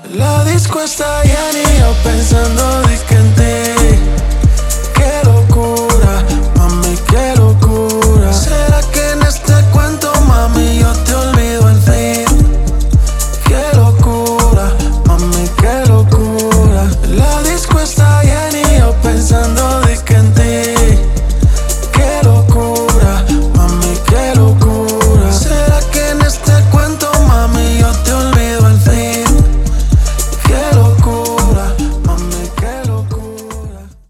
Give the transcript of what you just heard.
La disco está llena y yo pensando de